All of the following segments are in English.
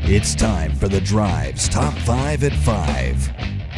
It's time for The Drive's Top 5 at 5.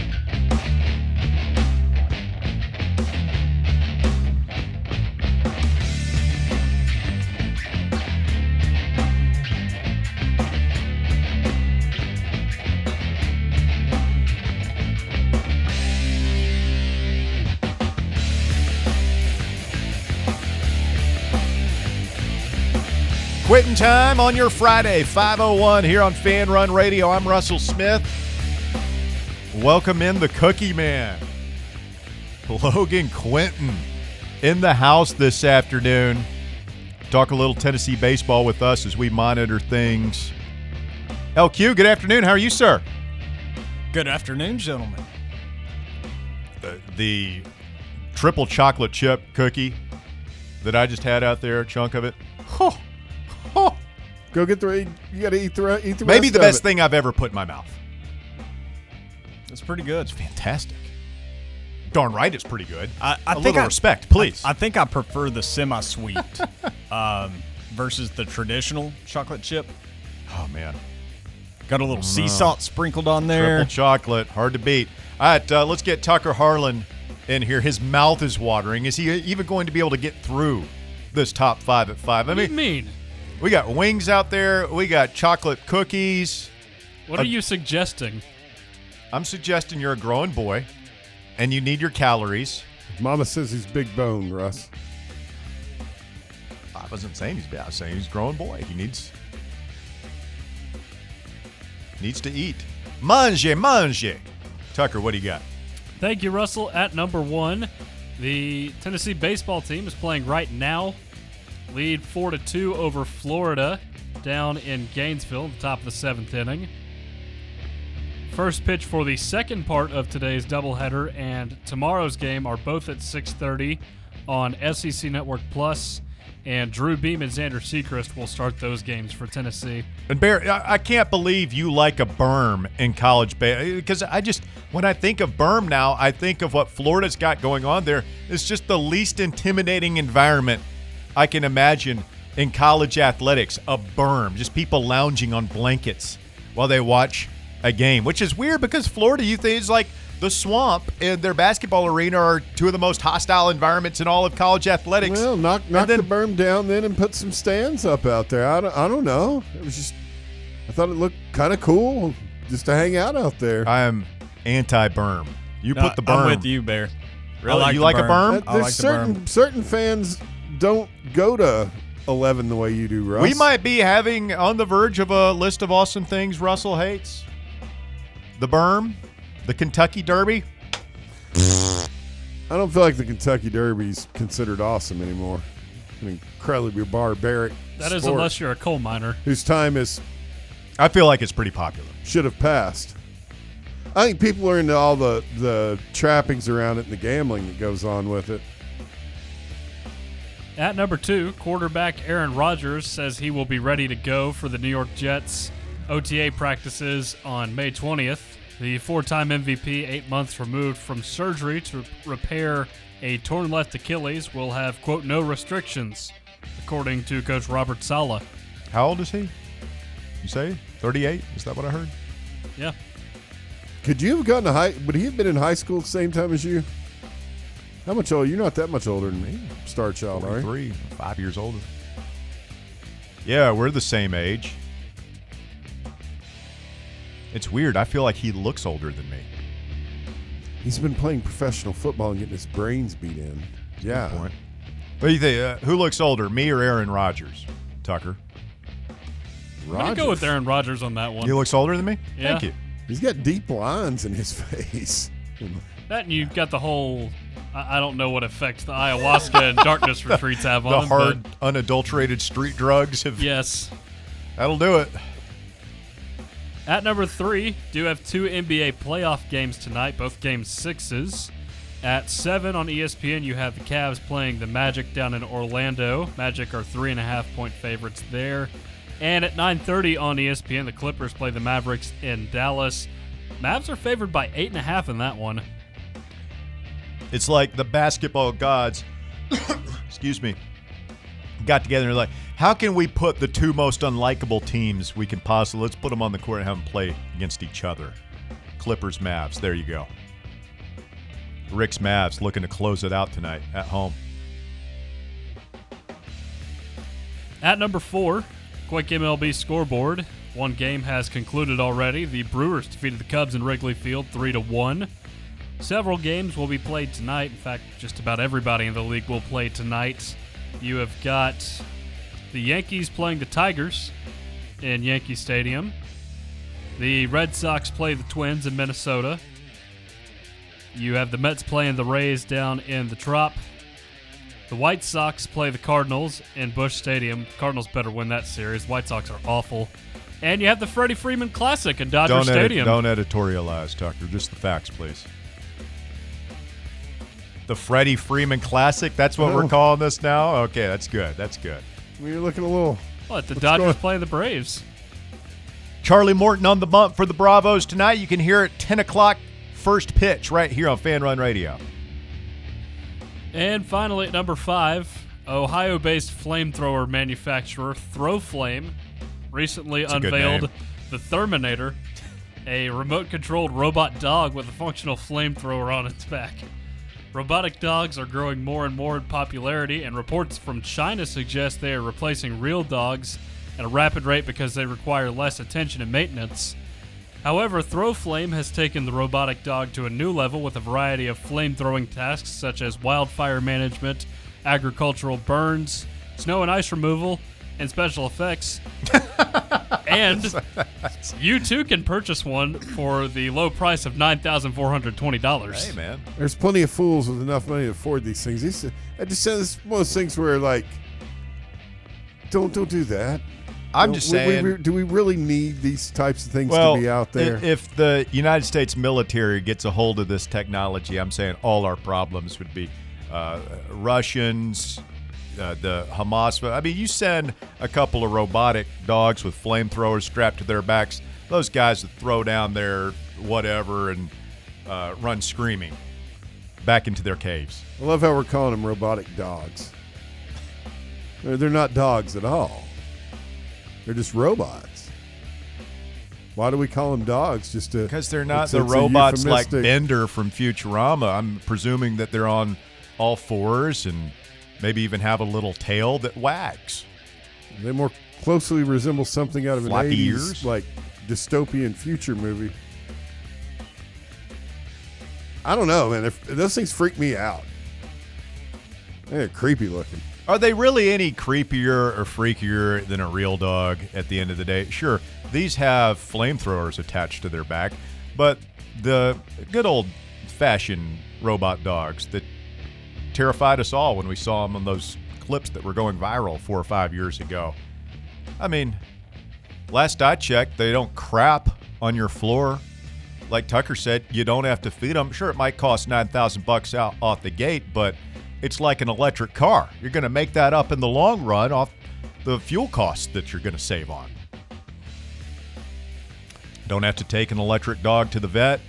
Quitting time on your Friday, 5:01 here on Fan Run Radio. I'm Russell Smith. Welcome in the Cookie Man, Logan Quinton, in the house this afternoon. Talk a little Tennessee baseball with us as we monitor things. LQ, good afternoon. How are you, sir? Good afternoon, gentlemen. The triple chocolate chip cookie that I just had out there, a chunk of it. Oh. Go get the. You got to eat the rest. Maybe the best thing I've ever put in my mouth. It's pretty good. It's fantastic. Darn right, it's pretty good. I a think little respect, please. I think I prefer the semi-sweet versus the traditional chocolate chip. Oh man, got a little sea salt sprinkled on there. Triple chocolate, hard to beat. All right, let's get Tucker Harlan in here. His mouth is watering. Is he even going to be able to get through this top 5 at 5? What do you mean? We got wings out there. We got chocolate cookies. What are you suggesting? I'm suggesting you're a growing boy, and you need your calories. Mama says he's big boned, Russ. I wasn't saying he's bad. I was saying he's a growing boy. He needs to eat. Mange. Tucker, what do you got? Thank you, Russell. At number 1, the Tennessee baseball team is playing right now. Lead 4-2 over Florida down in Gainesville at the top of the 7th inning. First pitch for the second part of today's doubleheader and tomorrow's game are both at 6:30 on SEC Network Plus, and Drew Beam and Xander Sechrist will start those games for Tennessee. And Bear, I can't believe you like a berm in college baseball, because when I think of berm now, I think of what Florida's got going on there. It's just the least intimidating environment I can imagine in college athletics, a berm, just people lounging on blankets while they watch a game, which is weird because Florida, you think, is like the Swamp and their basketball arena are two of the most hostile environments in all of college athletics. Well, knock the berm down then and put some stands up out there. I don't know. It was just, I thought it looked kind of cool just to hang out there. I am anti-berm. You put the berm. I'm with you, Bear. Really? You like a berm? There's certain fans don't go to 11 the way you do, Russ. We might be having on the verge of a list of awesome things Russell hates. The berm, the Kentucky Derby. I don't feel like the Kentucky Derby's considered awesome anymore. An incredibly barbaric That is sport unless you're a coal miner. whose time is I feel like it's pretty popular. should have passed. I think people are into all the trappings around it and the gambling that goes on with it. At number 2, quarterback Aaron Rodgers says he will be ready to go for the New York Jets OTA practices on May 20th. The 4-time MVP, 8 months removed from surgery to repair a torn left Achilles, will have, quote, no restrictions, according to Coach Robert Saleh. How old is he? You say 38? Is that what I heard? Yeah. Could you have gotten to high? Would he have been in high school at the same time as you? How much older? You're not that much older than me. Star Child, are you? 43, 5 years older. Yeah, we're the same age. It's weird. I feel like he looks older than me. He's been playing professional football and getting his brains beat in. Yeah. Good point. What do you think? Who looks older, me or Aaron Rodgers? Tucker. I'm going to go with Aaron Rodgers on that one. He looks older than me? Yeah. Thank you. He's got deep lines in his face. That and you've got the whole, I don't know what effect the ayahuasca and darkness retreats have on The him. hard, unadulterated street drugs have. Yes. That'll do it. At number 3, do have 2 NBA playoff games tonight, both game 6s. At 7 on ESPN, you have the Cavs playing the Magic down in Orlando. Magic are 3.5-point favorites there. And at 9:30 on ESPN, the Clippers play the Mavericks in Dallas. Mavs are favored by 8.5 in that one. It's like the basketball gods, excuse me, got together and like, how can we put the two most unlikable teams we can possibly, let's put them on the court and have them play against each other. Clippers, Mavs. There you go. Rick's Mavs looking to close it out tonight at home. At number 4, quick MLB scoreboard. One game has concluded already. The Brewers defeated the Cubs in Wrigley Field 3-1. Several games will be played tonight. In fact, just about everybody in the league will play tonight. You have got the Yankees playing the Tigers in Yankee Stadium. The Red Sox play the Twins in Minnesota. You have the Mets playing the Rays down in the Trop. The White Sox play the Cardinals in Busch Stadium. Cardinals better win that series. White Sox are awful. And you have the Freddie Freeman Classic in Dodger Stadium. Don't editorialize, Tucker. Just the facts, please. The Freddie Freeman Classic? That's what we're calling this now? Okay, that's good. That's good. I mean, you're looking a little. What? The Dodgers play the Braves. Charlie Morton on the bump for the Bravos tonight. You can hear it 10 o'clock first pitch right here on Fan Run Radio. And finally, at number 5, Ohio-based flamethrower manufacturer ThrowFlame recently unveiled the Therminator, a remote-controlled robot dog with a functional flamethrower on its back. Robotic dogs are growing more and more in popularity, and reports from China suggest they are replacing real dogs at a rapid rate because they require less attention and maintenance. However, ThrowFlame has taken the robotic dog to a new level with a variety of flame-throwing tasks such as wildfire management, agricultural burns, snow and ice removal, and special effects. And you too can purchase one for the low price of $9,420. Hey, man. There's plenty of fools with enough money to afford these things. I just said this is one of those things where, like, don't do that. I'm just saying. Do we really need these types of things Well, to be out there? If the United States military gets a hold of this technology, I'm saying all our problems would be Russians, the Hamas. I mean, you send a couple of robotic dogs with flamethrowers strapped to their backs, those guys would throw down their whatever and run screaming back into their caves. I love how we're calling them robotic dogs. They're not dogs at all. They're just robots. Why do we call them dogs? Just because they're not it's the a robots like euphemistic- Bender from Futurama. I'm presuming that they're on all fours and maybe even have a little tail that wags. They more closely resemble something out of an Floppy 80s ears? like dystopian future movie. I don't know, man. Those things freak me out. They're creepy looking. Are they really any creepier or freakier than a real dog at the end of the day? Sure, these have flamethrowers attached to their back, but the good old-fashioned robot dogs that terrified us all when we saw them on those clips that were going viral 4 or 5 years ago. I mean, last I checked, they don't crap on your floor. Like Tucker said, you don't have to feed them. Sure, it might cost $9,000 out off the gate, but it's like an electric car. You're going to make that up in the long run off the fuel costs that you're going to save on. Don't have to take an electric dog to the vet.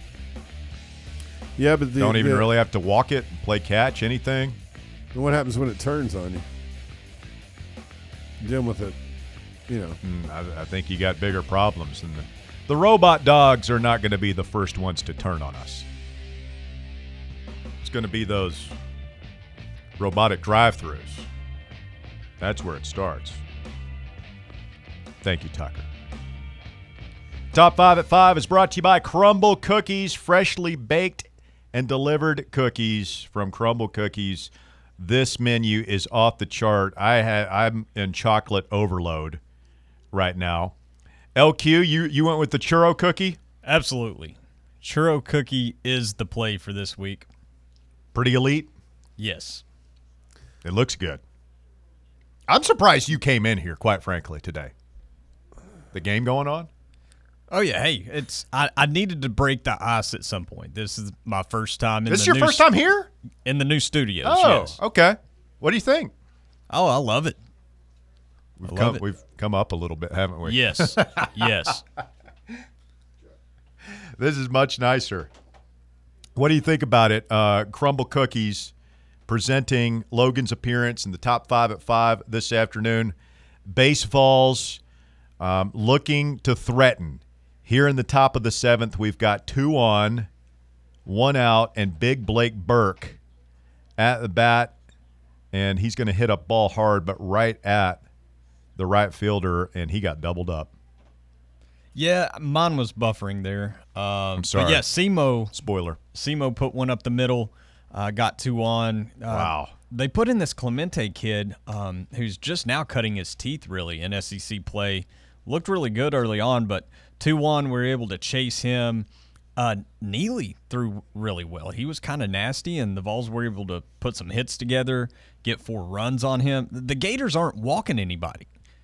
Yeah, but Don't even really have to walk it, play catch, anything. What happens when it turns on you? Dealing with it, you know. I think you got bigger problems than the robot dogs are not going to be the first ones to turn on us. It's going to be those robotic drive-thrus. That's where it starts. Thank you, Tucker. Top 5 at 5 is brought to you by Crumble Cookies, freshly baked and delivered cookies from Crumble Cookies. This menu is off the chart. I'm in chocolate overload right now. LQ, you went with the churro cookie? Absolutely. Churro cookie is the play for this week. Pretty elite. Yes. It looks good. I'm surprised you came in here, quite frankly, today. The game going on? Oh, yeah. Hey, I needed to break the ice at some point. This is my first time in This is your first time here? in the new studios. Oh, yes. okay. What do you think? Oh, I love it. We've come up a little bit, haven't we? Yes. Yes. This is much nicer. What do you think about it? Crumble Cookies presenting Logan's appearance in the top 5 at 5 this afternoon. Base Falls looking to threaten. Here in the top of the 7th, we've got 2 on, 1 out, and big Blake Burke at the bat. And he's going to hit a ball hard, but right at the right fielder, and he got doubled up. Yeah, mine was buffering there. I'm sorry. But yeah, Semo put one up the middle, got 2 on. Wow. They put in this Clemente kid who's just now cutting his teeth, really, in SEC play. Looked really good early on, but 2-1, we were able to chase him. Neely threw really well. He was kind of nasty, and the Vols were able to put some hits together, get 4 runs on him. The Gators aren't walking anybody.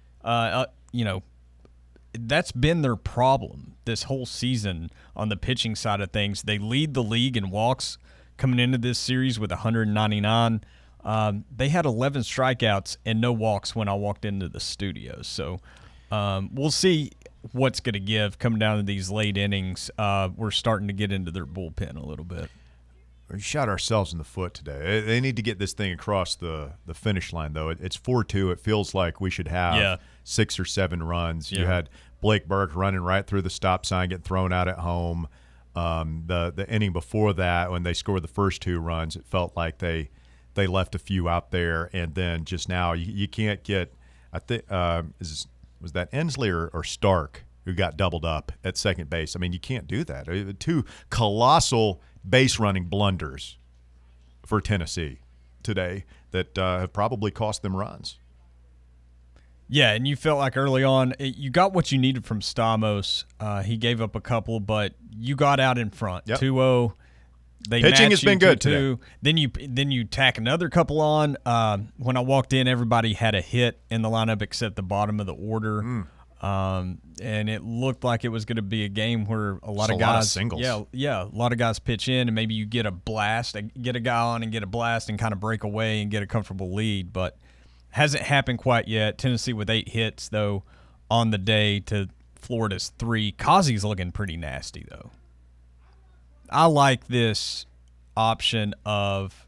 That's been their problem this whole season on the pitching side of things. They lead the league in walks coming into this series with 199. They had 11 strikeouts and no walks when I walked into the studio. So we'll see what's going to give coming down to these late innings. We're starting to get into their bullpen a little bit. We shot ourselves in the foot today. They need to get this thing across the finish line, though. It's 4-2. It feels like we should have 6 or 7 runs. You had Blake Burke running right through the stop sign, getting thrown out at home. The inning before that, when they scored the first 2 runs, it felt like they left a few out there. And then just now, you can't get – I think was that Ensley or Stark who got doubled up at second base? I mean, you can't do that. 2 colossal base running blunders for Tennessee today that have probably cost them runs. Yeah, and you felt like early on you got what you needed from Stamos. He gave up a couple, but you got out in front. 2-0. Pitching has been good today. Then you tack another couple on. When I walked in, everybody had a hit in the lineup except the bottom of the order. And it looked like it was going to be a game where a lot of singles. Yeah, a lot of guys pitch in, and maybe you get a blast, get a guy on and get a blast and kind of break away and get a comfortable lead. But hasn't happened quite yet. Tennessee with 8 hits, though, on the day to Florida's 3. Kazi's looking pretty nasty, though. I like this option of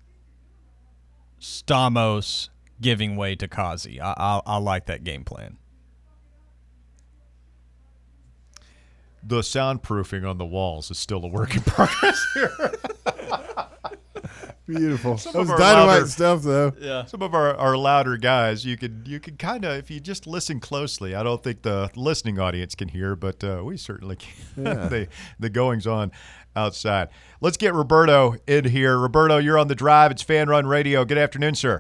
Stamos giving way to Kazi. I like that game plan. The soundproofing on the walls is still a work in progress here. Beautiful. That was dynamite stuff, though. Yeah. Some of our louder guys, you could kind of, if you just listen closely, I don't think the listening audience can hear, but we certainly can. Yeah. the goings on outside. Let's get Roberto in here. Roberto, you're on the drive. It's Fan Run Radio. Good afternoon, sir.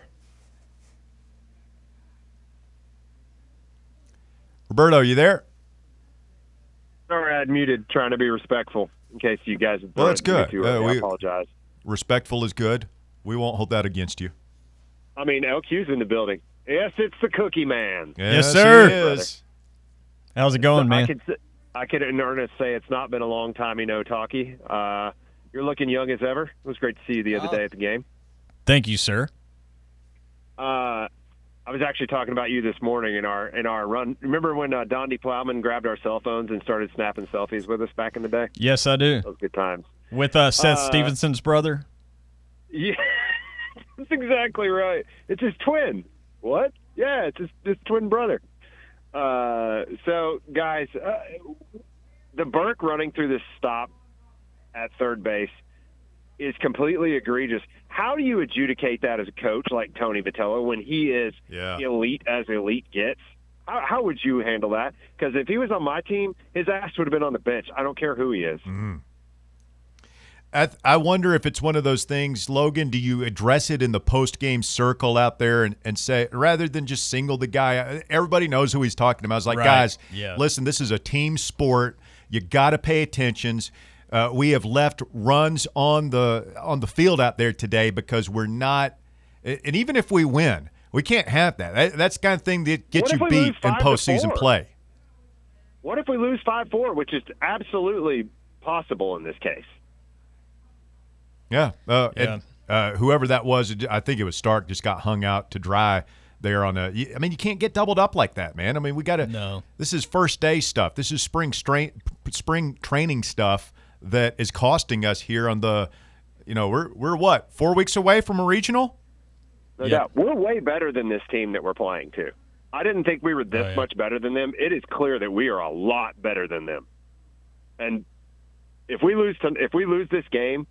Roberto, you there? Sorry, I had muted, trying to be respectful in case you guys have Well, that's good. I apologize. Respectful is good. We won't hold that against you. I mean, LQ's in the building. Yes, it's the Cookie Man. Yes, sir. He is. How's it going, man? I could in earnest say it's not been a long time, Talkie. You're looking young as ever. It was great to see you the other day at the game. Thank you, sir. I was actually talking about you this morning in our run. Remember when Dondi Plowman grabbed our cell phones and started snapping selfies with us back in the day? Yes, I do. Those good times. With Seth Stevenson's brother? Yeah, that's exactly right. It's his twin. What? Yeah, it's his twin brother. So, guys, the Burke running through this stop at third base is completely egregious. How do you adjudicate that as a coach like Tony Vitello when he is elite as elite gets? How would you handle that? Because if he was on my team, his ass would have been on the bench. I don't care who he is. Mm-hmm. I wonder if it's one of those things, Logan, do you address it in the post-game circle out there and say, rather than just single the guy, everybody knows who he's talking about. It's like, guys, listen, this is a team sport. You got to pay attention. We have left runs on the field out there today because we're not – and even if we win, we can't have that. That's the kind of thing that gets you beat in postseason play. What if we lose 5-4, which is absolutely possible in this case? Yeah. Whoever that was, I think it was Stark, just got hung out to dry there on a – I mean, you can't get doubled up like that, man. I mean, we got to – No. This is first day stuff. This is spring training stuff that is costing us here on the – we're what, 4 weeks away from a regional? No Yep. doubt. We're way better than this team that we're playing, too. I didn't think we were this much better than them. It is clear that we are a lot better than them. And if we lose this game,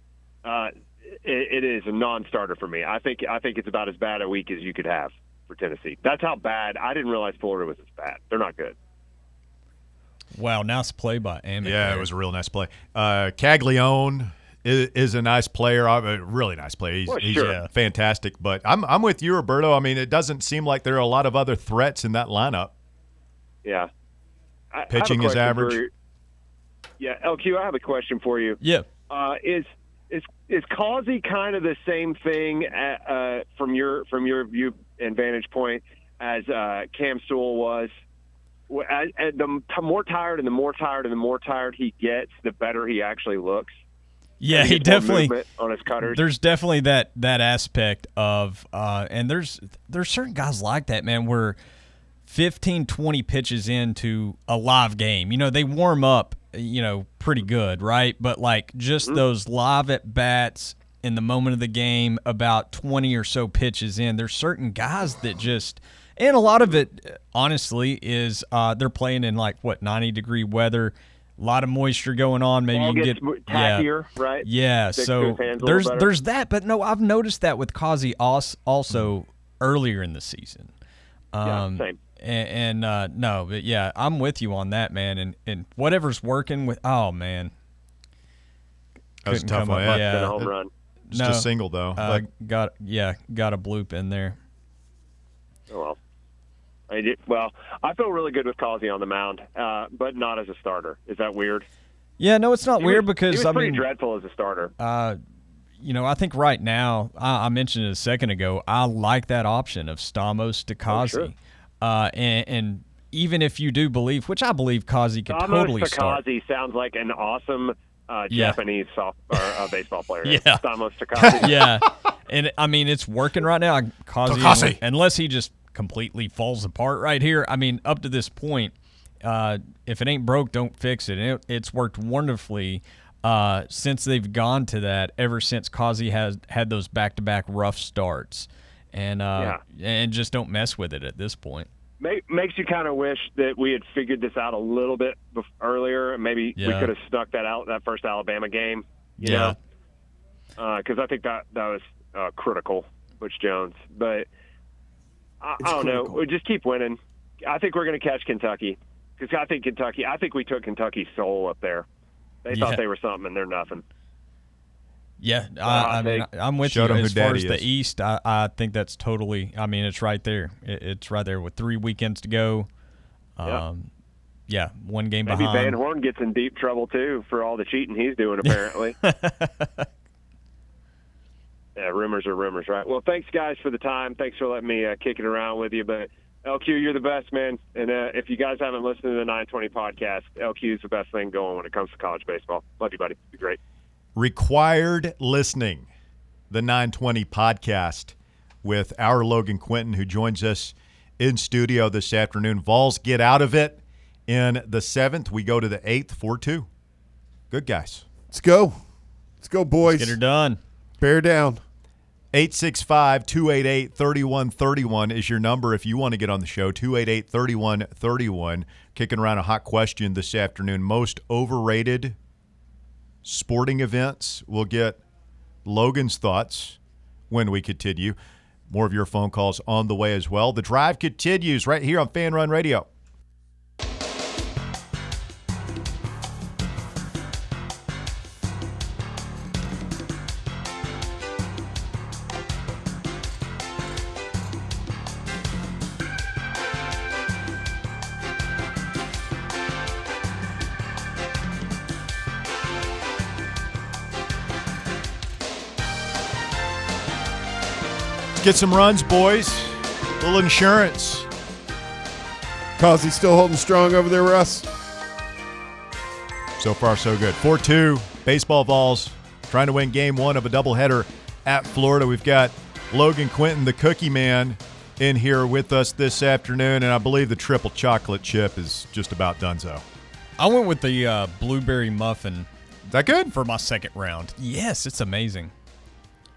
it is a non-starter for me. I think it's about as bad a week as you could have for Tennessee. That's how bad. I didn't realize Florida was as bad. They're not good. Wow, nice play by Amick. Yeah, there. it was a real nice play. Caglione is a nice player, a really nice player. He's sure. fantastic. But I'm with you, Roberto. I mean, it doesn't seem like there are a lot of other threats in that lineup. Yeah. Pitching is average. LQ, I have a question for you. Yeah. Is Causey kind of the same thing from your view and vantage point as Cam Sewell was? The more tired and the more tired and the more tired he gets, the better he actually looks. Yeah, he definitely on his cutters. There's definitely that aspect of and there's certain guys like that, man, where 15, 20 pitches into a live game, they warm up, pretty good, right? But like just those live at bats in the moment of the game, about 20 or so pitches in, there's certain guys that just, and a lot of it honestly is they're playing in 90-degree weather. A lot of moisture going on. Maybe Ball you gets can get tackier, right? Yeah, Sticks to so his hands a little better. there's that, but no, I've noticed that with Causey also earlier in the season. Same. And no, but yeah, I'm with you on that, man. And whatever's working with, oh man, That was a couldn't tough come one. up- Yeah. Been a home run. Just a single, though. got a bloop in there. Oh, well. I feel really good with Causey on the mound, but not as a starter. Is that weird? Yeah, no, it's not weird because he was I pretty mean, dreadful as a starter. I think right now, I mentioned it a second ago, I like that option of Stamos to Causey. sure. And even if you do believe, which I believe Causey could totally start. Stamos sounds like an awesome Yeah. Japanese baseball player. Yeah. Stamos Takase. Yeah, and I mean it's working right now. Takase. Unless he just completely falls apart right here. I mean, up to this point, if it ain't broke, don't fix it. And it's worked wonderfully since they've gone to that. Ever since Causey has had those back-to-back rough starts, and just don't mess with it at this point. Makes you kind of wish that we had figured this out a little bit earlier. Maybe we could have snuck that out that first Alabama game. You know, because I think that was critical, Butch Jones. But I don't know. We just keep winning. I think we're going to catch Kentucky because I think we took Kentucky's soul up there. They thought they were something, and they're nothing. Yeah, I mean, I'm with Showed you. 'em who As far daddy as the is. East, I think that's totally. I mean, it's right there. It's right there with 3 weekends to go. Yeah, one game Maybe behind. Van Horn gets in deep trouble too for all the cheating he's doing. Apparently. Yeah, rumors are rumors, right? Well, thanks guys for the time. Thanks for letting me kick it around with you. But LQ, you're the best, man. And if you guys haven't listened to the 920 podcast, LQ is the best thing going when it comes to college baseball. Love you, buddy. Be great. Required listening, the 920 podcast with our Logan Quinton, who joins us in studio this afternoon. Vols get out of it in the 7th. We go to the 8th, 4-2. Good guys. Let's go. Let's go, boys. Get her done. Bear down. 865-288-3131 is your number if you want to get on the show. 288-3131. Kicking around a hot question this afternoon. Most overrated sporting events. We'll get Logan's thoughts when we continue. More of your phone calls on the way as well. The drive continues right here on Fan Run Radio. Get some runs, boys. A little insurance. Causey still holding strong over there, Russ. So far, so good. 4-2, baseball Vols trying to win game 1 of a doubleheader at Florida. We've got Logan Quinton, the Cookie Man, in here with us this afternoon, and I believe the triple chocolate chip is just about donezo. I went with the blueberry muffin Is that good? for my second round. Yes, it's amazing.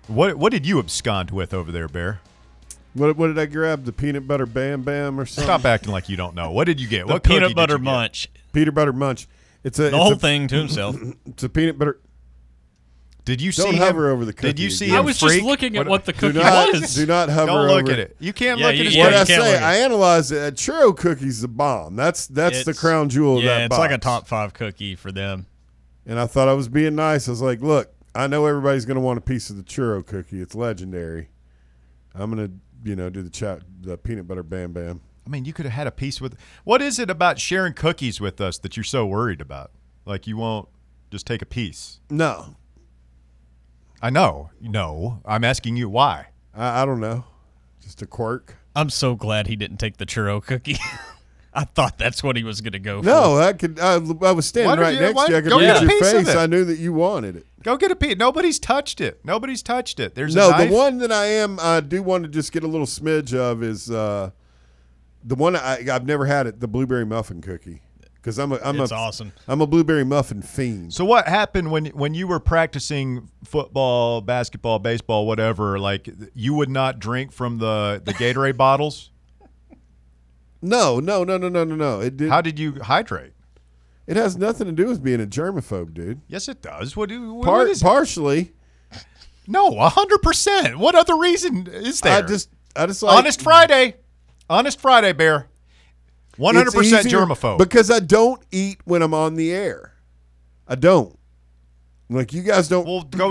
What did you abscond with over there, Bear? What did I grab? The peanut butter Bam Bam or something? Stop acting like you don't know. What did you get? The What cookie peanut did butter you get? munch. Peanut butter munch. It's a The whole thing to himself. It's a peanut butter. Did you Don't see hover him? over the cookie Did you see again. him I was freak? just looking at what the Do cookie not, was. do not hover Don't over look at it. You can't Yeah, look at his yeah, What you I can't say, look at I analyzed it. A churro cookie's the bomb. That's the It's- crown jewel of Yeah, that it's box. like a top 5 cookie for them. And I thought I was being nice. I was like, look, I know everybody's going to want a piece of the churro cookie. It's legendary. I'm going to, do the peanut butter Bam Bam. I mean, you could have had a piece with. What is it about sharing cookies with us that you're so worried about? Like you won't just take a piece. No, I know. No, I'm asking you why. I don't know. Just a quirk. I'm so glad he didn't take the churro cookie. I thought that's what he was going to go for. No, I was standing Why did right you- next why- to you. I could go read get a your piece of face. it. I knew that you wanted it. Go get a piece. Nobody's touched it. Nobody's touched it. There's a No, knife. the one that I do want to just get a little smidge of is the one I've never had it, the blueberry muffin cookie, because It's awesome. I'm a blueberry muffin fiend. So what happened when you were practicing football, basketball, baseball, whatever? Like you would not drink from the Gatorade bottles? No. It did. How did you hydrate? It has nothing to do with being a germaphobe, dude. Yes, it does. What is? Partially. No, 100%. What other reason is there? I just like Honest Friday, Bear. 100% it's easier germaphobe. because I don't eat when I'm on the air. I don't. Like you guys don't. Well, go.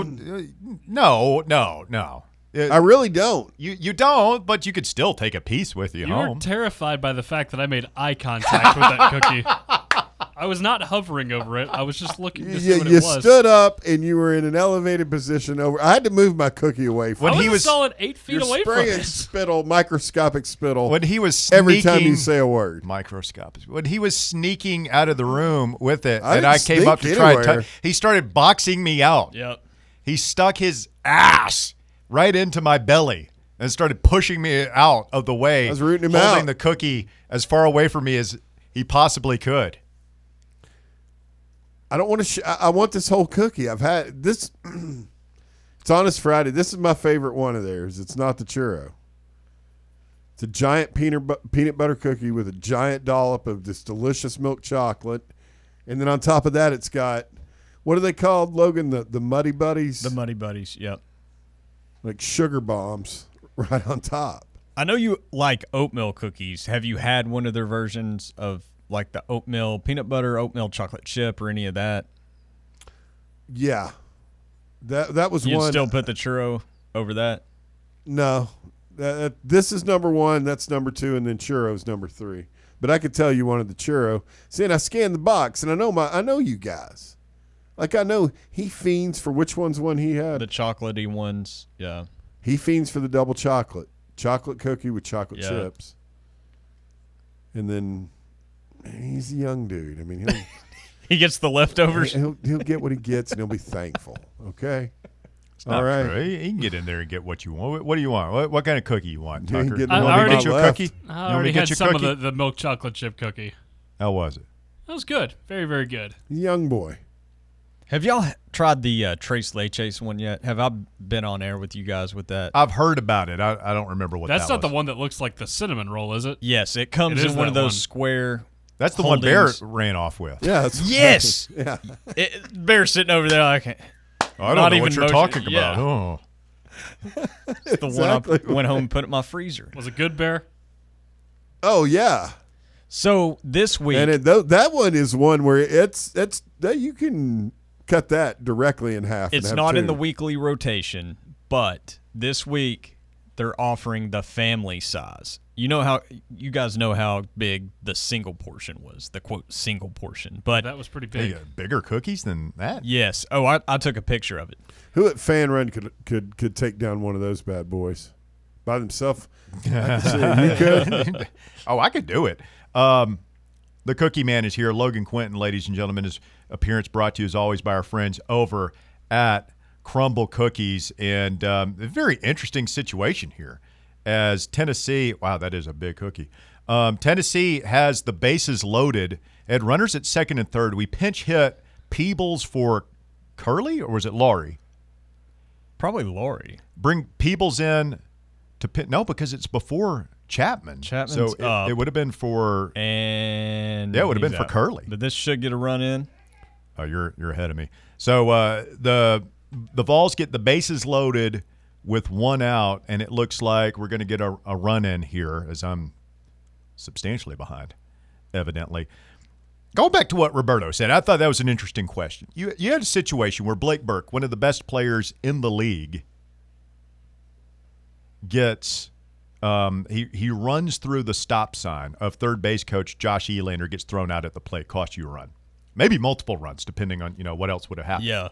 No. I really don't. You don't, but you could still take a piece with you You were home. terrified by the fact that I made eye contact with that cookie. I was not hovering over it. I was just looking to see what You it was. stood up and you were in an elevated position over. I had to move my cookie away from I When was he a was- solid 8 feet You're away from spraying it. spittle, microscopic spittle, When he was sneaking, every time you say a word. microscopic. When he was sneaking out of the room with it, I and didn't I came up to sneak try anywhere. to he started boxing me out. Yep. He stuck his ass right into my belly and started pushing me out of the way. I was rooting him holding out. the cookie as far away from me as he possibly could. I don't want to. I want this whole cookie. I've had this. It's Honest Friday. This is my favorite one of theirs. It's not the churro. It's a giant peanut butter cookie with a giant dollop of this delicious milk chocolate, and then on top of that, it's got what are they called, Logan? The Muddy Buddies, The Muddy Buddies, yep. like sugar bombs right on top. I know you like oatmeal cookies. Have you had one of their versions of like the oatmeal peanut butter, oatmeal chocolate chip, or any of that? Yeah, that was You'd one. still put the churro over that? No, this is number one. That's number two, and then churro's number three. But I could tell you wanted the churro. See, and I scanned the box, and I know you guys. Like I know he fiends for which one's one he had. The chocolatey ones, yeah. He fiends for the double chocolate cookie with chocolate Yeah. chips. And then he's a young dude. I mean, He gets the leftovers. he'll get what he gets, and he'll be thankful. Okay. Not All right. true. You can get in there and get what you want. What do you want? What kind of cookie you want, You ain't Tucker? getting You the want one me to I get you a left. cookie? I You want me already to get had you a some of cookie? the milk chocolate chip cookie. How was it? That was good. Very, very good. Young boy. Have y'all tried the Tres Leches one yet? Have I been on air with you guys with that? I've heard about it. I don't remember what That's that not the was. one that looks like the cinnamon roll, is it? Yes, it comes It is in one of that those one. square. That's the one Bear holdings. ran off with. Yeah. That's, Yes! Yeah. Bear's sitting over there like I don't Not know even what you're motion- talking yeah. about. Oh. the Exactly. one I went home and put in my freezer. Was it good, Bear? Oh yeah. So this week, And that one is one where it's that you can cut that directly in half. and it's have not in two. the weekly rotation, but this week they're offering the family size. You guys know how big the single portion was, the quote single portion. But That was pretty They big. got bigger cookies than that? yes, I took a picture of it. Who at Fan Run could take down one of those bad boys by themselves? I can see it. You could. Oh, I could do it. The Cookie Man is here. Logan Quinton, ladies and gentlemen. His appearance brought to you as always by our friends over at Crumble Cookies. And a very interesting situation here as Tennessee. Wow, that is a big cookie. Tennessee has the bases loaded. Had runners at second and third. We pinch hit Peebles for Curley, or was it Laurie? Probably Laurie. Bring Peebles in to pit. No, because it's before Chapman. Chapman's so up. it would have been for And it would have he's been for out. Curley. But this should get a run in. Oh, you're ahead of me. So the Vols get the bases loaded with one out, and it looks like we're going to get a run in here as I'm substantially behind, evidently. Going back to what Roberto said, I thought that was an interesting question. You had a situation where Blake Burke, one of the best players in the league, gets he runs through the stop sign of third base coach Josh Elander, gets thrown out at the plate, costs you a run. Maybe multiple runs, depending on what else would have happened. Yeah.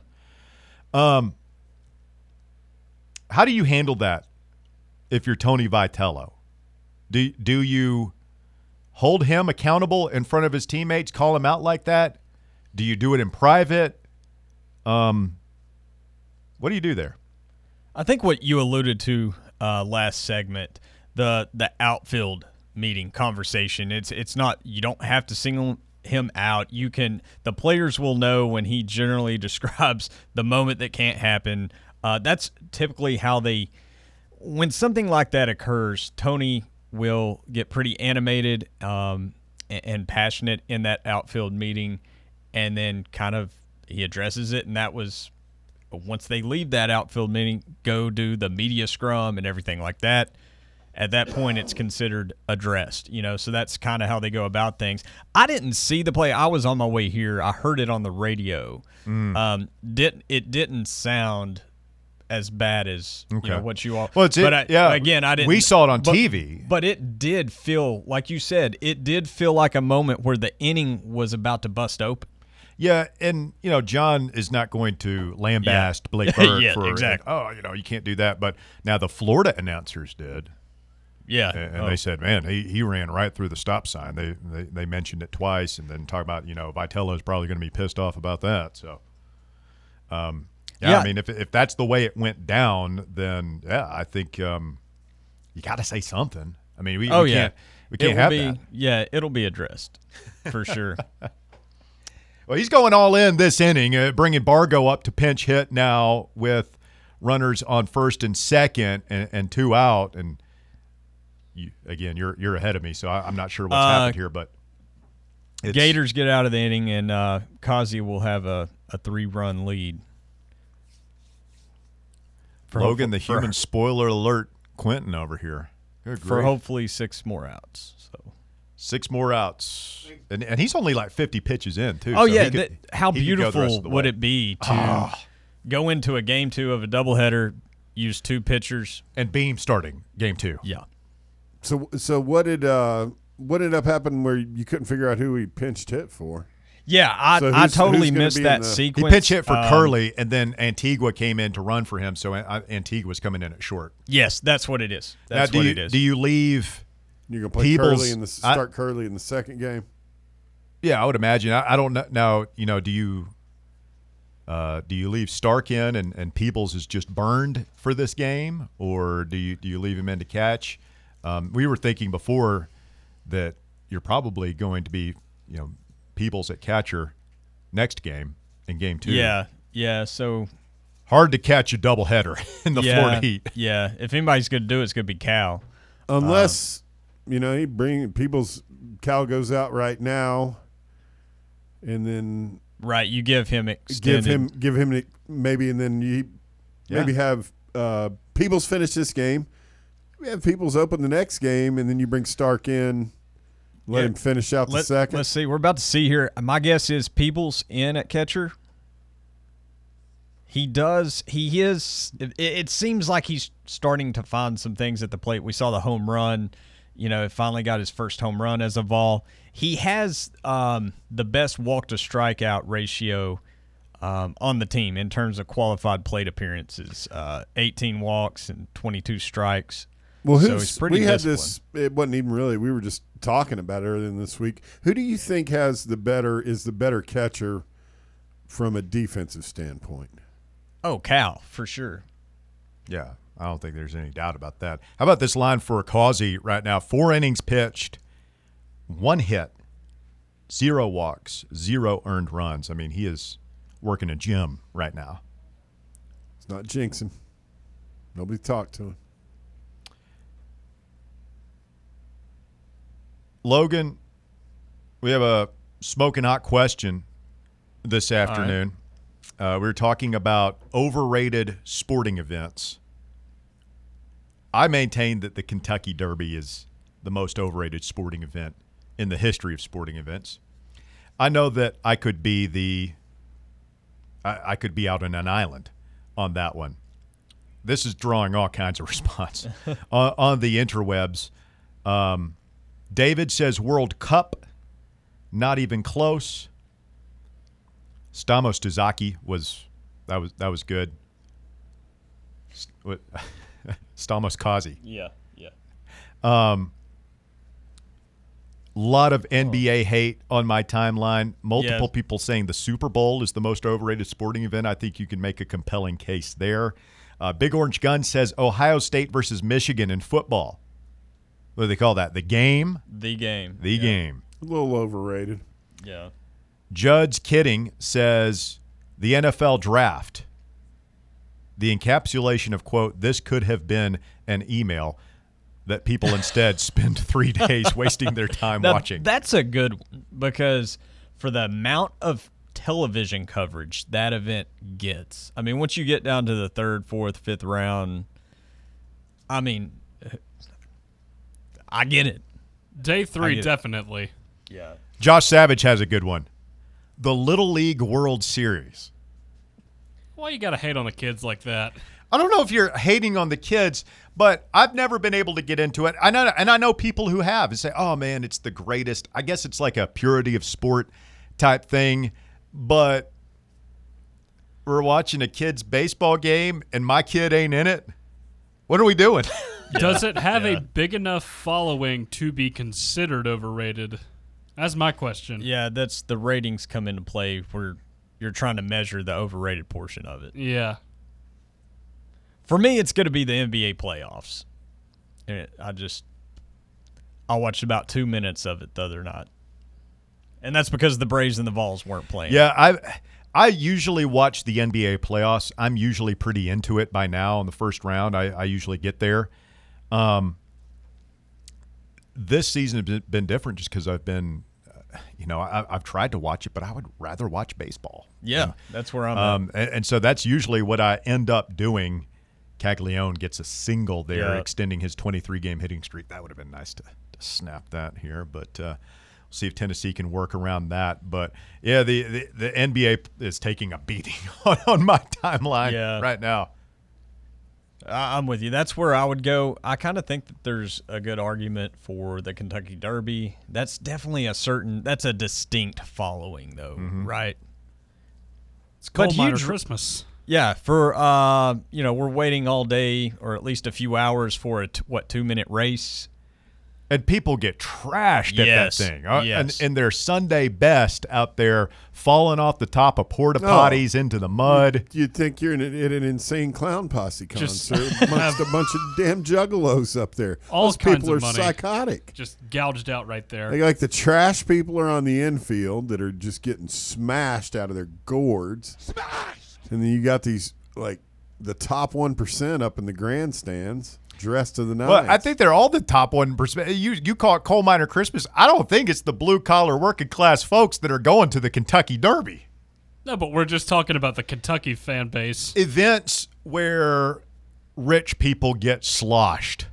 How do you handle that if you're Tony Vitello? Do you hold him accountable in front of his teammates, call him out like that? Do you do it in private? What do you do there? I think what you alluded to last segment, the outfield meeting conversation, it's not, you don't have to single him out. The players will know when he generally describes the moment that can't happen. That's typically how when something like that occurs, Tony will get pretty animated and passionate in that outfield meeting, and then kind of he addresses it. And that was, once they leave that outfield meeting, go do the media scrum and everything like that. At that point, it's considered addressed, so that's kind of how they go about things. I didn't see the play. I was on my way here. I heard it on the radio. It didn't sound as bad as what you all. Well, again, I didn't. We saw it on TV, but it did feel, like you said, it did feel like a moment where the inning was about to bust open. Yeah, and John is not going to lambast Blake Burke for exactly. You can't do that. But now the Florida announcers did. Yeah, and they said, man, he ran right through the stop sign. They mentioned it twice, and then talk about Vitello is probably going to be pissed off about that. So, I mean, if that's the way it went down, then I think you got to say something. I mean, we can't have that. Yeah, it'll be addressed for sure. Well, he's going all in this inning, bringing Bargo up to pinch hit now with runners on first and second and two out. And you're ahead of me, so I'm not sure what's happened here. But Gators get out of the inning, and Kazi will have a 3-run lead. Logan, the human spoiler alert, Quentin over here. Good for grief. Hopefully 6 more outs. So 6 more outs, and he's only like 50 pitches in too. Oh so yeah, he could go how the beautiful rest of the would way. it be to go into a game 2 of a doubleheader, use 2 pitchers, and Beam starting game 2? Yeah. So what ended up happening where you couldn't figure out who he pinched hit for? Yeah, I totally missed that He sequence. pinch hit for Curley, and then Antigua came in to run for him, so Antigua was coming in at short. Yes, that's what it is. That's now, what it is. Do you leave? You're gonna play Peebles, Curley start Curley in the second game. Yeah, I would imagine. I don't know. Now, do you leave Stark in and Peebles is just burned for this game, or do you leave him in to catch? We were thinking before that you're probably going to be Peebles at catcher next game in game 2. Yeah. So hard to catch a doubleheader in the Florida Heat. Yeah, if anybody's going to do it, it's going to be Cal. Unless Cal goes out right now, and then right, you give him extended. give him maybe, and then you maybe have Peebles finish this game. We have Peebles open the next game, and then you bring Stark in, let him finish out the second. Let's see. We're about to see here. My guess is Peebles in at catcher. He is. It seems like he's starting to find some things at the plate. We saw the home run. Finally got his first home run as a Vol. He has the best walk to strikeout ratio on the team in terms of qualified plate appearances. 18 walks and 22 strikes. Well, so he's pretty disciplined. It wasn't even really. We were just talking about it earlier this week. Who do you think is the better catcher from a defensive standpoint? Oh, Cal, for sure. Yeah, I don't think there's any doubt about that. How about this line for Causey right now? 4 innings pitched, 1 hit, 0 walks, 0 earned runs. I mean, he is working a gym right now. It's not jinxing. Nobody talked to him. Logan, we have a smoking hot question this afternoon. We were talking about overrated sporting events. I maintain that the Kentucky Derby is the most overrated sporting event in the history of sporting events. I know that I could be I could be out on an island on that one. This is drawing all kinds of response on the interwebs. David says World Cup, not even close. Stamos Tazaki was good. Stamos Kazi. Yeah. Lot of NBA hate on my timeline. Multiple Yeah. people saying the Super Bowl is the most overrated sporting event. I think you can make a compelling case there. Big Orange Gun says Ohio State versus Michigan in football. What do they call that? The game? The game. The game. A little overrated. Yeah. Judd's Kidding says the NFL draft. The encapsulation of, quote, this could have been an email that people instead spend 3 days wasting their time Now, watching. That's a good one because for the amount of television coverage that event gets, I mean, once you get down to the 3rd, 4th, 5th round, I mean, I get it. Day I 3, get it. definitely. Yeah. Josh Savage has a good one. The Little League World Series. Why you gotta hate on the kids like that? I don't know if you're hating on the kids, but I've never been able to get into it. I know people who have and say, oh, man, it's the greatest. I guess it's like a purity of sport type thing. But we're watching a kid's baseball game and my kid ain't in it. What are we doing? Does it have a big enough following to be considered overrated? That's my question. Yeah, that's the ratings come into play where you're trying to measure the overrated portion of it. Yeah. For me, it's going to be the NBA playoffs. And I watched about 2 minutes of it the other night. And that's because the Braves and the Vols weren't playing. Yeah, I usually watch the NBA playoffs. I'm usually pretty into it by now in the first round. I usually get there. This season has been different just because I've been, I've tried to watch it, but I would rather watch baseball. Yeah, that's where I'm at. And so that's usually what I end up doing. Caglione gets a single there, extending his 23-game hitting streak. That would have been nice to snap that here, but we'll see if Tennessee can work around that. But, yeah, the NBA is taking a beating on my timeline right now. I'm with you. That's where I would go. I kind of think that there's a good argument for the Kentucky Derby. That's definitely that's a distinct following, though, right? It's coal But miner huge- Christmas. Yeah, for we're waiting all day or at least a few hours for a 2-minute race. And people get trashed at Yes, that thing. yes. And their Sunday best out there falling off the top of porta potties into the mud. You'd think you're in an insane clown posse Just concert amongst a bunch of damn juggalos up there. All Those kinds people are of money. psychotic. Just gouged out right there. Like the trash people are on the infield that are just getting smashed out of their gourds. Smashed! And then you got these, like, the top 1% up in the grandstands. Dressed to the nines. Well, I think they're all the top 1%. You call it coal miner Christmas. I don't think it's the blue-collar working class folks that are going to the Kentucky Derby. No, but we're just talking about the Kentucky fan base. Events where rich people get sloshed.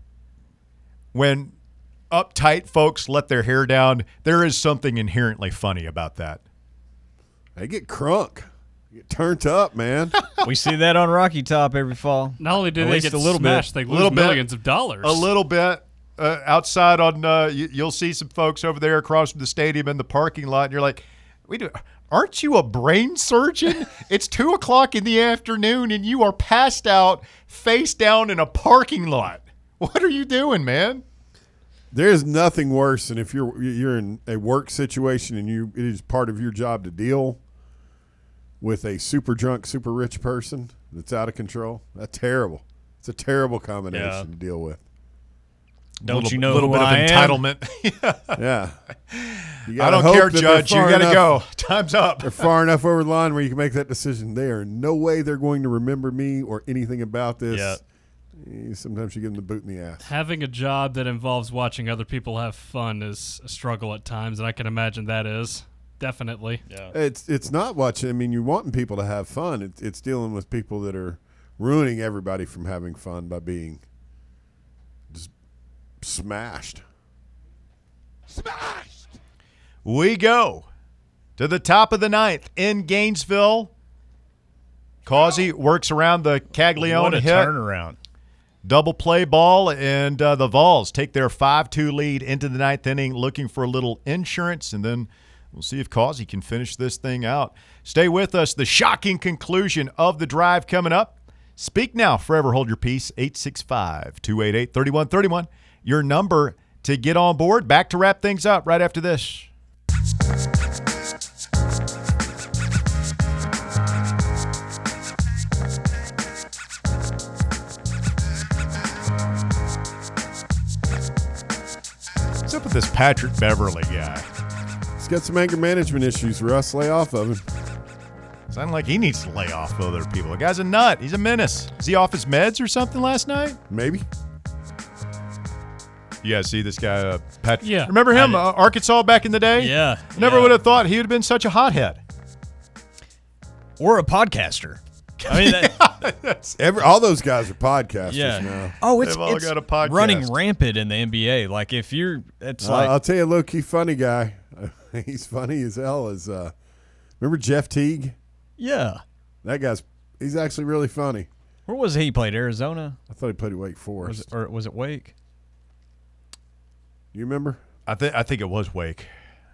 When uptight folks let their hair down, there is something inherently funny about that. They get crunk. Get turned up, man. We see that on Rocky Top every fall. Not only do At they least get a little smashed, bit. they Little lose bit. millions of dollars. A little bit outside on you'll see some folks over there across from the stadium in the parking lot, and you're like, aren't you a brain surgeon? It's 2:00 in the afternoon, and you are passed out, face down in a parking lot. What are you doing, man? There's nothing worse than if you're in a work situation and it is part of your job to deal with a super drunk, super rich person that's out of control. That's terrible. It's a terrible combination to deal with. Don't you know little who bit I of am? entitlement. Yeah. You I gotta don't hope care, that they're Judge. You far got to enough- go. Time's up. They're far enough over the line where you can make that decision. There are no way they're going to remember me or anything about this. Yeah. Sometimes you give them the boot in the ass. Having a job that involves watching other people have fun is a struggle at times, and I can imagine that is. Definitely. Yeah. It's not watching. I mean, you're wanting people to have fun. It's dealing with people that are ruining everybody from having fun by being just smashed. We go to the top of the ninth in Gainesville. Causey works around the Caglione What a hit. turnaround. Double play ball, and the Vols take their 5-2 lead into the ninth inning, looking for a little insurance, and then we'll see if Causey can finish this thing out. Stay with us. The shocking conclusion of the drive coming up. Speak now, forever hold your peace. 865-288-3131. Your number to get on board. Back to wrap things up right after this. What's up with this Patrick Beverly guy? He's got some anger management issues. Russ, lay off of him. Sounding like he needs to lay off other people. The guy's a nut. He's a menace. Is he off his meds or something last night? Maybe. You guys see this guy, Pat? Yeah. Remember him, Arkansas back in the day? Yeah. Never yeah. would have thought he would have been such a hothead. Or a podcaster. I mean, All those guys are podcasters yeah. now. Oh, it's, They've all it's got a podcast. running rampant in the NBA. Like, if you're, it's like, I'll tell you a low-key funny guy. He's funny as hell. Remember Jeff Teague? yeah. That he's actually really funny. Where was he? Played Arizona? I thought he played at Wake Forest. Or was it Wake? You remember? I think it was Wake.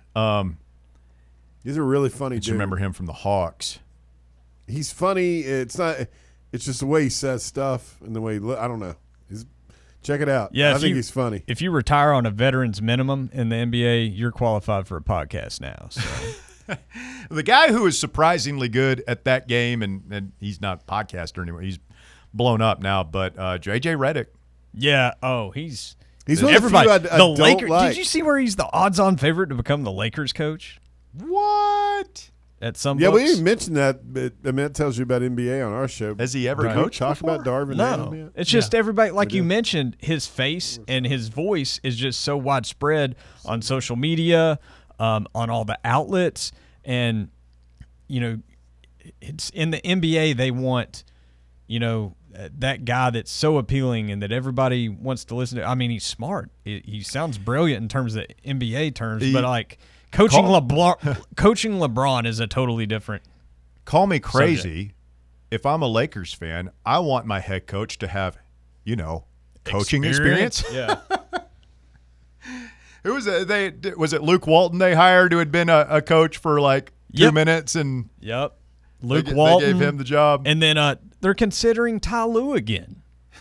He's a really funny Did dude. you remember him from the Hawks? He's funny. It's just the way he says stuff and the way I don't know. Check it out. Yeah, I think he's funny. If you retire on a veteran's minimum in the NBA, you're qualified for a podcast now. So. The guy who is surprisingly good at that game, and he's not a podcaster anymore. He's blown up now, but J.J. Redick. Yeah. Oh, he's one everybody. of the few I The don't Lakers. like. Did you see where he's the odds-on favorite to become the Lakers coach? What? At some Yeah, books? we didn't mention that, but I mean, that tells you about NBA on our show. Has he ever Did we coached talk before? about Darvin No, Ham yet? it's just everybody. Like you mentioned, his face and his voice is just so widespread on social media, on all the outlets, and it's in the NBA. They want, that guy that's so appealing and that everybody wants to listen to. I mean, he's smart. He sounds brilliant in terms of NBA terms, but like coaching LeBron is a totally different. Call me crazy. If I'm a Lakers fan, I want my head coach to have, coaching experience. Yeah. Who was it? Was it Luke Walton they hired who had been a coach for like 2 minutes and Yep. Luke they Walton. gave him the job? And then they're considering Ty Lue again.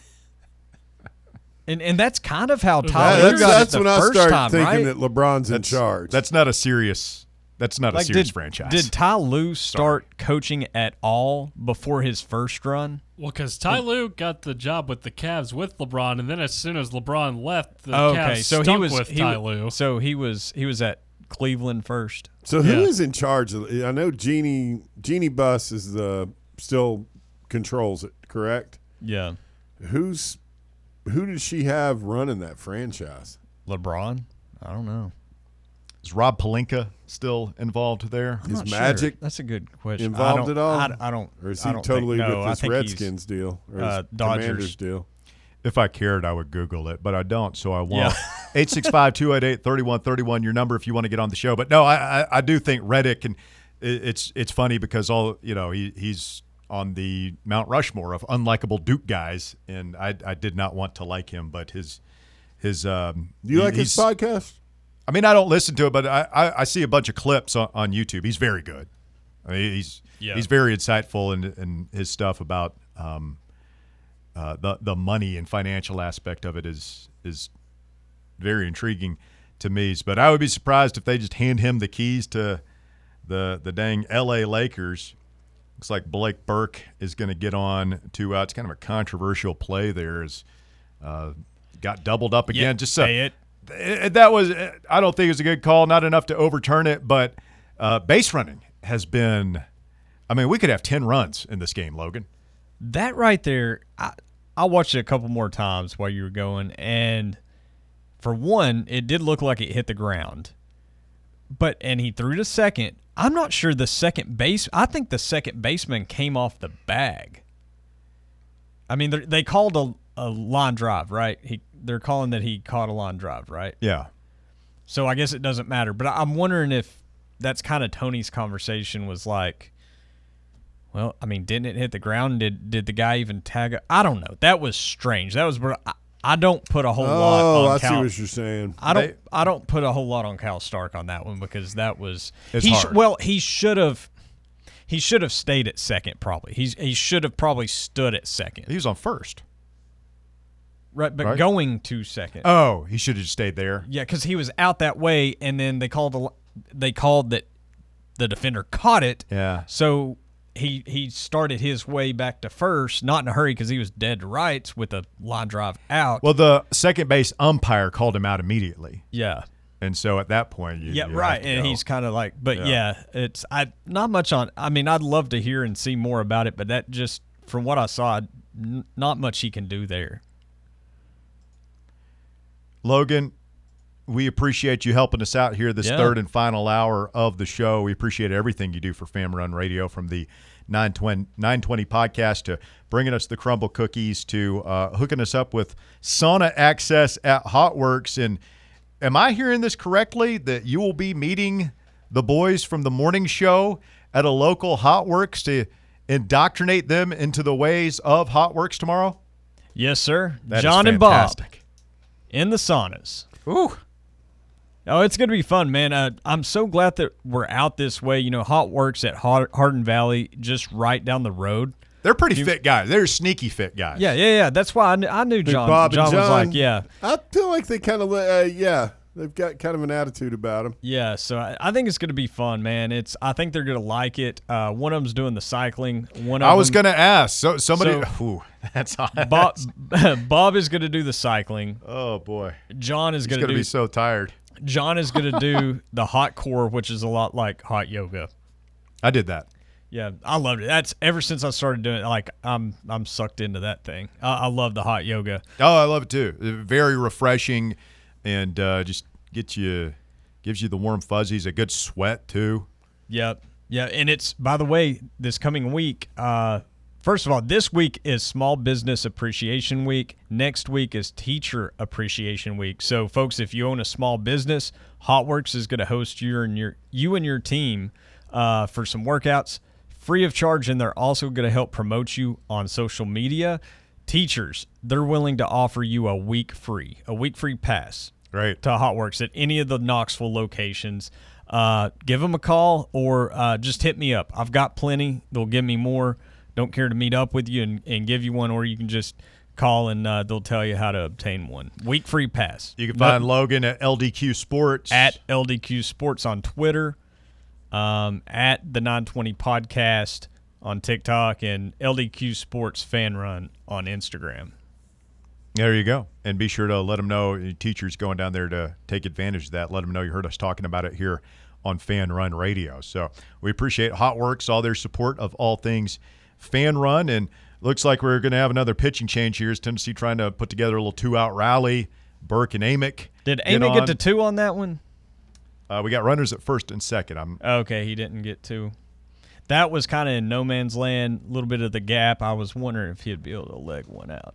And that's kind of how Ty Lue got That's it the when I first started time, thinking right? that LeBron's in charge. That's not a serious. That's not a serious franchise. Did Ty Lue start coaching at all before his first run? Well, because Ty Lue got the job with the Cavs with LeBron, and then as soon as LeBron left, the Cavs stunk with Ty Lue. So he was at Cleveland first. So who is in charge? I know Jeannie Buss is still controls it, correct? Yeah. Who does she have running that franchise? LeBron? I don't know. Is Rob Pelinka still involved there? Is Not Magic sure. That's a good question. involved at all? I don't. Or is I he don't totally think, no, with I this think he's- Redskins deal or his Dodgers. Commanders deal? If I cared, I would Google it, but I don't, so I won't. Yeah. 865-288-3131, your number if you want to get on the show. But no, I do think Reddick, and it's funny because he's on the Mount Rushmore of unlikable Duke guys, and I did not want to like him, but his Do you like his podcast? I mean, I don't listen to it, but I see a bunch of clips on YouTube. He's very good. I mean, he's very insightful in his stuff about the money and financial aspect of it is very intriguing to me. But I would be surprised if they just hand him the keys to the dang L.A. Lakers. Looks like Blake Burke is going to get on to it's kind of a controversial play there. Got doubled up again. That was, I don't think it was a good call. Not enough to overturn it, but base running has been. I mean, we could have 10 runs in this game, Logan. That right there, I watched it a couple more times while you were going, and for one, it did look like it hit the ground. And he threw to second. I'm not sure the second base. I think the second baseman came off the bag. I mean, they called a line drive, right? They're calling that he caught a line drive, right? Yeah. So I guess it doesn't matter. But I'm wondering if that's kind of Tony's conversation was like, well, I mean, didn't it hit the ground? Did the guy even tag it? I don't know. That was strange. That was I don't put a whole lot on I Cal. see what you're saying. I don't put a whole lot on Cal Stark on that one because that was It's hard. he should have stayed at second probably. He should have probably stood at second. He was on first. Right, but Right? going to second. Oh, he should have just stayed there. Yeah, because he was out that way, and then they called that the defender caught it. Yeah. So he started his way back to first, not in a hurry because he was dead to rights with a line drive out. Well, the second base umpire called him out immediately. Yeah. And so at that point, you have right. to And go. he's kind of like, but Yeah. it's not much on. I mean, I'd love to hear and see more about it, but that just from what I saw, not much he can do there. Logan, we appreciate you helping us out here this Yeah. third and final hour of the show. We appreciate everything you do for Fan Run Radio, from the 920 podcast to bringing us the crumble cookies to hooking us up with sauna access at Hotworks. And am I hearing this correctly, that you will be meeting the boys from the morning show at a local Hotworks to indoctrinate them into the ways of Hotworks tomorrow? Yes, sir. That is John and Bob fantastic. in the saunas. Ooh. Oh, it's going to be fun, man. I'm so glad that we're out this way. You know, Hotworks at Hardin Valley, just right down the road. They're pretty fit guys. They're sneaky fit guys. Yeah. That's why I knew Big John. Bob and John was John. like, yeah. I feel like they kind of, they've got kind of an attitude about them. Yeah, so I think it's going to be fun, man. I think they're going to like it. One of them's doing the cycling. I was going to ask. So somebody. So- ooh, that's hot. Bob is going to do the cycling. Oh boy, John is he's going going to to do be so tired. John is going to do the hot core, which is a lot like hot yoga. I did that. Yeah, I loved it. That's ever since I started doing it. Like I'm sucked into that thing. I love the hot yoga. Oh, I love it too. Very refreshing, and just gives you the warm fuzzies. A good sweat too. Yep. Yeah, and it's, by the way, this coming week, first of all, this week is Small Business Appreciation Week. Next week is Teacher Appreciation Week. So, folks, if you own a small business, Hotworks is going to host you and your team for some workouts free of charge, and they're also going to help promote you on social media. Teachers, they're willing to offer you a week free pass. Right. To Hotworks at any of the Knoxville locations. Give them a call or just hit me up. I've got plenty. They'll give me more. Don't care to meet up with you and give you one, or you can just call and they'll tell you how to obtain one. Week free pass. You can find Logan at LDQ Sports. At LDQ Sports on Twitter, at the 920 Podcast on TikTok, and LDQ Sports Fan Run on Instagram. There you go. And be sure to let them know, teachers going down there to take advantage of that. Let them know you heard us talking about it here on Fan Run Radio. So we appreciate Hotworks, all their support of all things Fan Run. And looks like we're going to have another pitching change here. Is Tennessee trying to put together a little 2-out rally. Burke and Amick. Did Amick get to 2 on that one? We got runners at first and second. Okay, he didn't get 2. That was kind of in no man's land, a little bit of the gap. I was wondering if he'd be able to leg one out.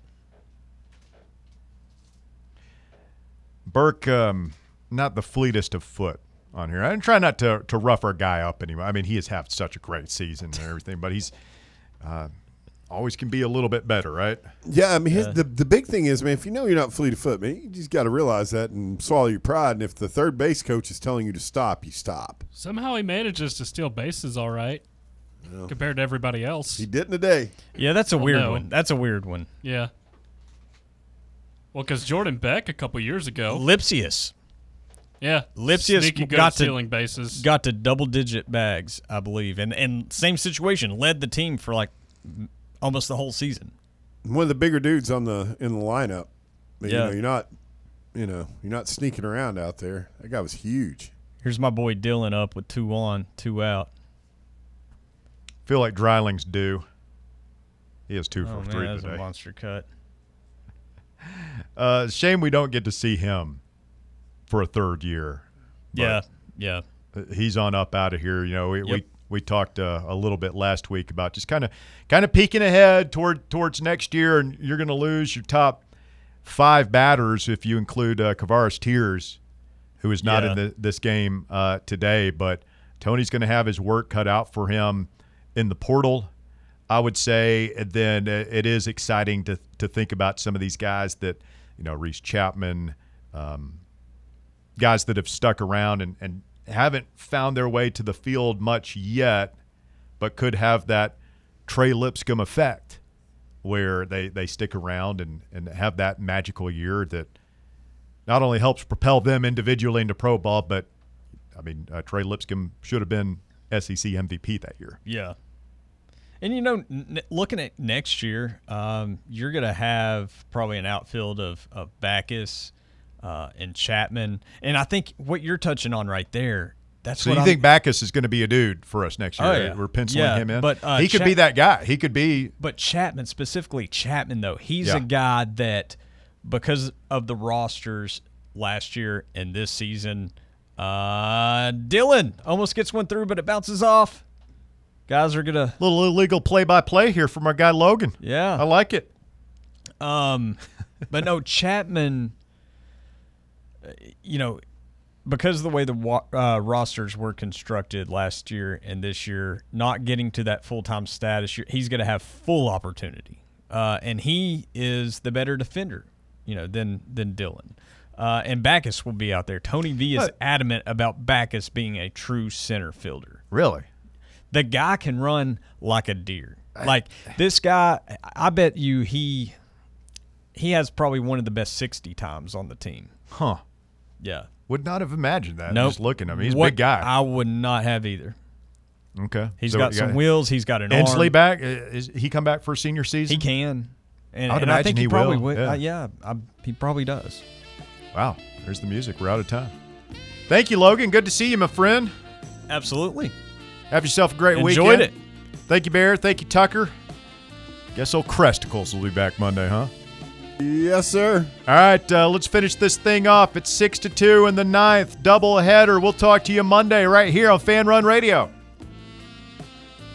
Burke, not the fleetest of foot on here. I try not to rough our guy up anymore. I mean, he has had such a great season and everything, but he's always can be a little bit better, right? Yeah, I mean, the big thing is, man, if you know you're not fleet of foot, man, you just got to realize that and swallow your pride. And if the third base coach is telling you to stop, you stop. Somehow he manages to steal bases all right compared to everybody else. He didn't today. Yeah, that's a weird no. one. That's a weird one. Yeah. Well, because Jordan Beck a couple years ago. Lipsius Yeah. Lipsius Sneaky good got at to- stealing bases. got to double-digit bags, I believe, and same situation, led the team for like almost the whole season. One of the bigger dudes in the lineup. But, Yeah. you're not sneaking around out there. That guy was huge. Here's my boy Dylan up with 2 on, 2 out. Feel like Dryling's due. He has 2 Oh for man, 3 that was today. a monster cut. Shame we don't get to see him for a third year. But Yeah. he's on up out of here. You know, we talked a little bit last week about just kind of peeking ahead towards next year, and you're going to lose your top 5 batters if you include Kavares Tears, who is not in this game today. But Tony's going to have his work cut out for him in the portal, I would say. And then it is exciting to think about some of these guys that, you know, Reese Chapman, guys that have stuck around and haven't found their way to the field much yet, but could have that Trey Lipscomb effect where they stick around and have that magical year that not only helps propel them individually into pro ball, but, I mean, Trey Lipscomb should have been SEC MVP that year. Yeah. And, you know, looking at next year, you're going to have probably an outfield of Backus and Chapman. And I think what you're touching on right there, that's so what you think Backus is going to be a dude for us next year? Oh, yeah. We're penciling him in. But, he could be that guy. He could be. But Chapman, specifically Chapman, though, he's Yeah. a guy that, because of the rosters last year and this season, Dylan almost gets one through, but it bounces off. Guys are going to. Little illegal play-by-play here from our guy Logan. Yeah. I like it. But no, Chapman, you know, because of the way the rosters were constructed last year and this year, not getting to that full-time status, he's going to have full opportunity. And he is the better defender, you know, than Dylan. And Backus will be out there. Tony V is adamant about Backus being a true center fielder. Really? The guy can run like a deer. Like, this guy, I bet you he has probably one of the best 60 times on the team. Huh. Yeah. Would not have imagined that. Nope. Just looking at him. He's a big guy. I would not have either. Okay. He's So got you some wheels. He's got an Inslee arm. back? Is he come back for senior season? He can. And, I would and I imagine think he probably will. would. Yeah. He probably does. Wow. There's the music. We're out of time. Thank you, Logan. Good to see you, my friend. Absolutely. Have yourself a great weekend. Enjoyed it. Thank you, Bear. Thank you, Tucker. Guess old Cresticles will be back Monday, huh? Yes, sir. All right, let's finish this thing off. It's 6-2 in the 9th. Doubleheader. We'll talk to you Monday right here on Fan Run Radio.